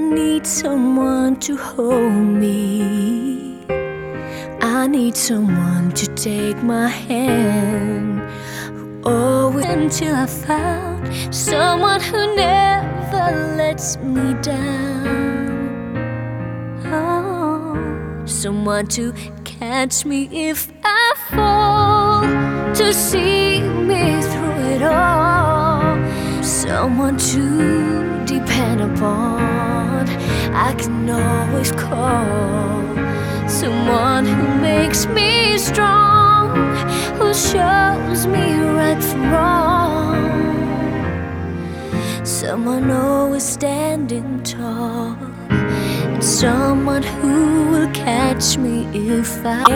need someone to hold me. I need someone to take my hand. Oh, until I found someone who never lets me down. Oh, someone to catch me if I fall, to see me through it all. Someone to depend upon, I can always call. Someone who makes me strong, who shows me right from wrong. Someone always standing tall, and someone who will catch me if I.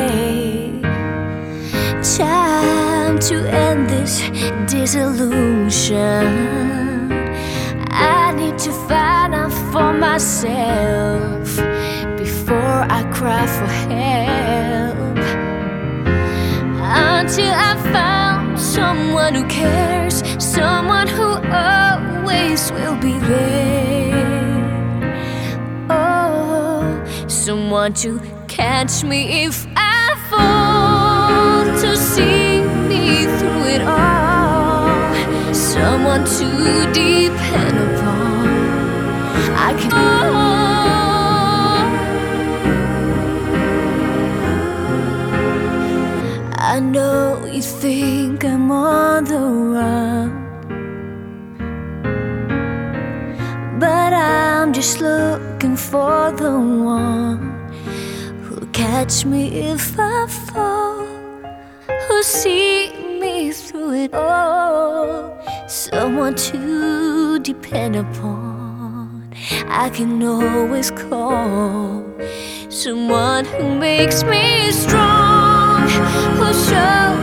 Time to end this disillusion. I need to find out for myself before I cry for help. Until I found someone who cares, someone who always will be there. Oh, someone to catch me if I fall, to see me through it all. Someone to depend upon, I can. I know you think I'm on the run, but I'm just looking for the one who'll catch me if I fall, who'll see me through it all. Someone to depend upon, I can always call. Someone who makes me strong, who shows